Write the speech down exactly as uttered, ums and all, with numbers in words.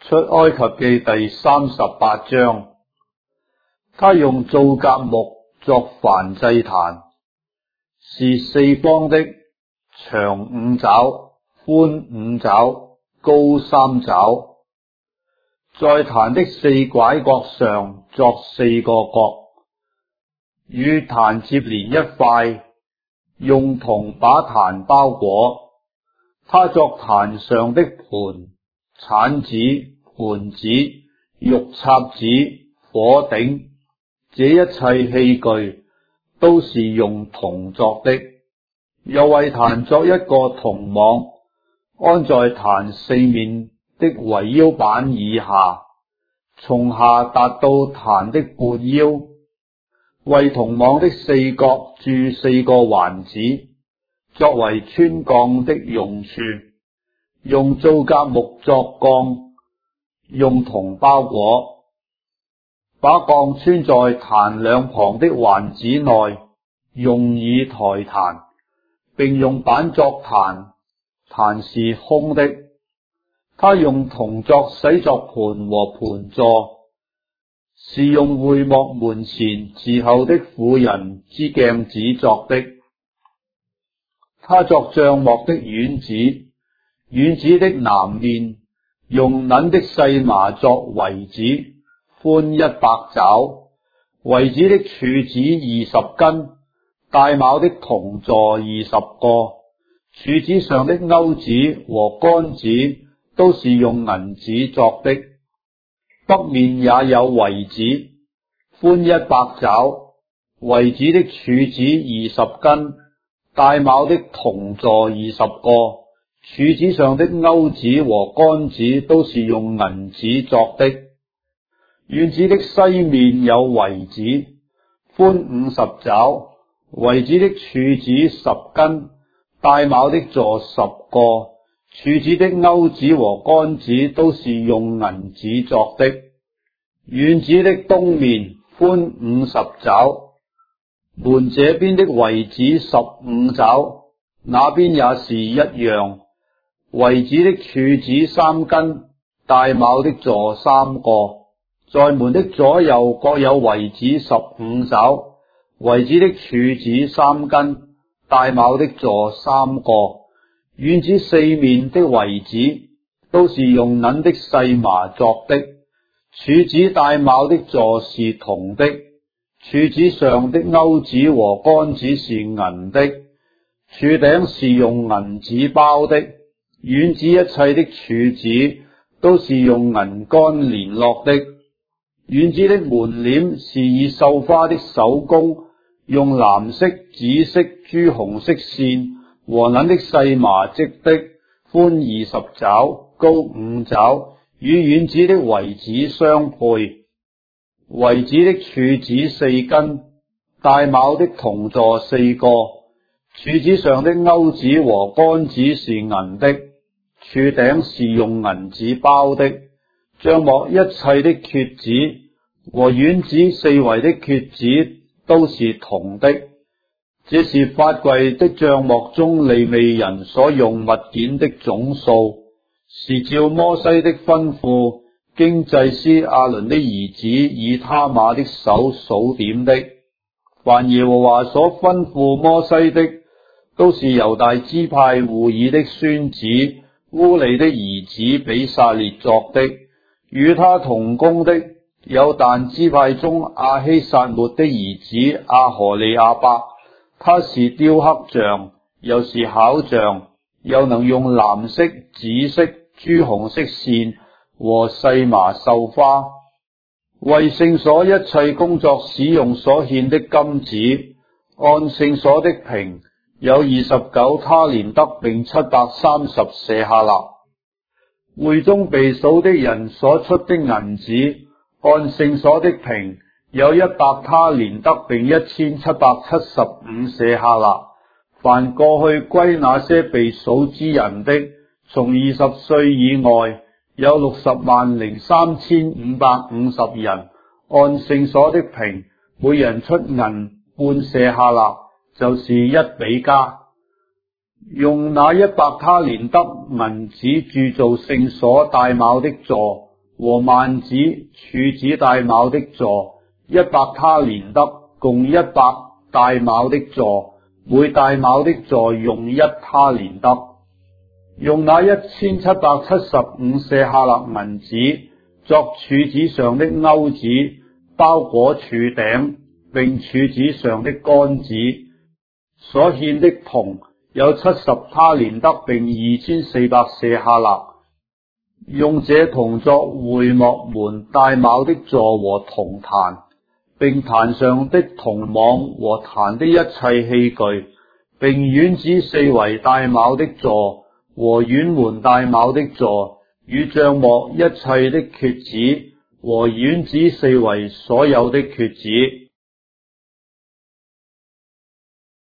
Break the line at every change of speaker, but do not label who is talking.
出埃及記第三十八章，他用皂莢木作燔祭壇，是四方的，長五肘，寬五肘，高三肘。在壇的四拐角上作四個角，與壇接連一塊，用銅把壇包裹。他作壇上的盤、鏟子、盤子、玉插子、火頂，這一切器具都是用銅作的。又為壇作一個銅網，安在壇四面的圍腰板以下，從下達到壇的半腰。為銅網的四角鑄四個環子，作為穿槓的用處。用皂莢木作槓，用銅包裹，把槓穿在壇兩旁的環子內，用以抬壇，並用板作壇，壇是空的。他用銅作洗作盤和盤座，是用會幕門前伺候的婦人之鏡子作的。他作帳幕的院子，院子的南面用捻的細麻作圍子，寬一百肘，圍子的柱子二十根，帶卯的銅座二十個，柱子上的鈎子和桿子都是用銀子作的。北面也有圍子，寬一百肘，圍子的柱子二十根，帶卯的銅座二十個，柱子上的鈎子和桿子都是用銀子作的。院子的西面有圍子，寬五十肘，圍子的柱子十根，帶卯的座十個，柱子的鈎子和桿子都是用銀子作的。院子的東面寬五十肘，門這邊的圍子十五肘，那邊也是一樣。圍子的柱子三根，帶卯的座三個，在門的左右各有圍子十五肘，圍子的柱子三根，帶卯的座三個。院子四面的圍子都是用捻的細麻作的，柱子帶卯的座是銅的，柱子上的鈎子和桿子是銀的，柱頂是用銀子包的。院子一切的柱子都是用銀桿聯絡的。院子的門簾是以繡花的手工，用藍色、紫色、朱紅色線和捻的細麻織的，寬二十肘，高五肘，與院子的圍子相配。圍子的柱子四根，帶卯的銅座四個，柱子上的鈎子和桿子是銀的，柱頂是用銀子包的。帳幕一切的橛子和院子四圍的橛子都是銅的。這是法櫃的帳幕中利未人所用物件的總數，是照摩西的吩咐，經祭司亞倫的兒子以他瑪的手數點的。凡耶和華所吩咐摩西的，都是猶大支派戶珥的孫子烏利的兒子比撒列作的。與他同工的有但支派中亞希撒末的兒子亞何利亞伯，他是雕刻匠，又是巧匠，又能用藍色、紫色、朱紅色線和細麻繡花。為聖所一切工作使用所獻的金子，按聖所的平有二十九他連得，並七百三十舍客勒。會中被數的人所出的銀子，按聖所的平有一百他連得，並一千七百七十五舍客勒。凡過去歸那些被數之人的，從二十歲以外，有六十萬零三千五百五十人，按聖所的平，每人出銀半舍客勒，就是一比加。用那一百他連得銀子鑄造聖所帶卯的座， 和幔子、柱子帶卯的座，一百他連得，共一百帶卯的座，每帶卯的座用一他連得。用那一千七百七十五舍客勒銀子作柱子上的鈎子，包裹柱頂，並柱子上的桿子。所獻的銅有七十他連得，並二千四百舍客勒。用這銅作會幕門帶卯的座和銅壇，並壇上的銅網和壇的一切器具，並院子四圍帶卯的座和院門帶卯的座，與帳幕一切的橛子和院子四圍所有的橛子。